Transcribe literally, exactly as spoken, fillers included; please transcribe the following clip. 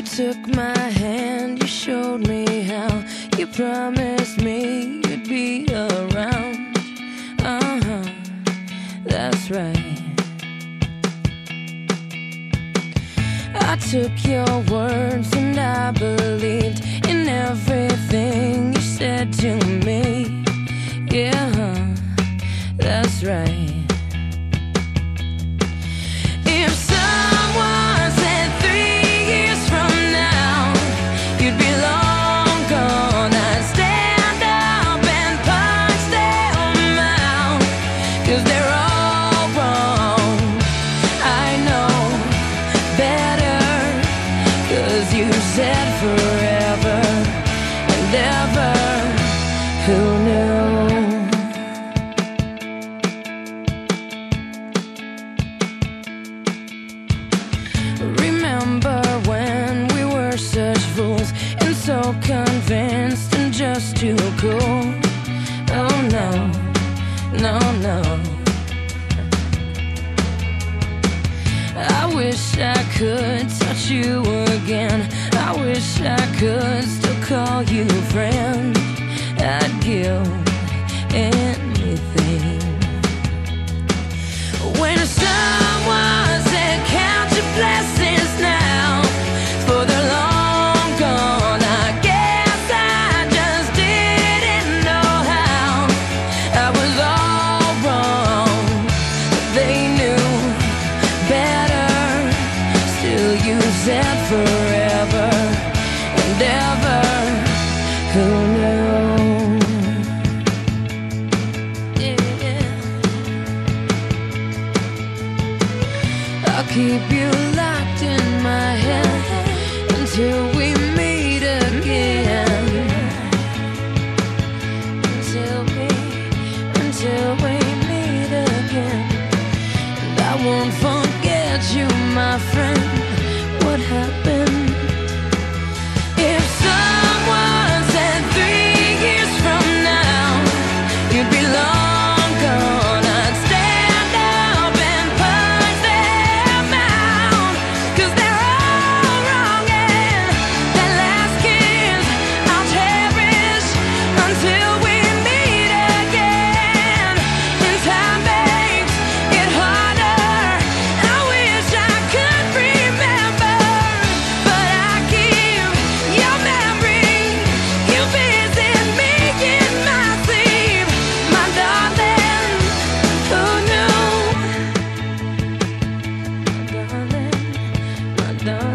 took my hand, you showed me how. You promised me you'd be around. Uh-huh, that's right. I took your words and I believed in everything you said to me. Yeah, that's right. If someone said three years from now you'd be long gone, I'd stand up and punch them out, 'cause they're all wrong. I know better, 'cause you said forever and ever. Who knew? Remember when we were such fools and so convinced and just too cool? Oh no, no, no. I wish I could touch you again. I wish I could still call you friend. I'd give anything. When someone said count your blessings now, for they're long gone, I guess I just didn't know how. I was all wrong, they knew better. Still you said forever and ever. Who knew? I'll keep you locked in my head until we meet again. Until we, until we meet again. And I won't forget you, my friend. What happened? If someone said three years from now you'd be long gone, I'd stand up and punch them out, 'cause they're all wrong. And that last kiss I'll cherish until we meet again. And time makes it harder. I wish I could remember, but I keep your memory. You visit me in my sleep, my darling. Who knew? My darling, my darling.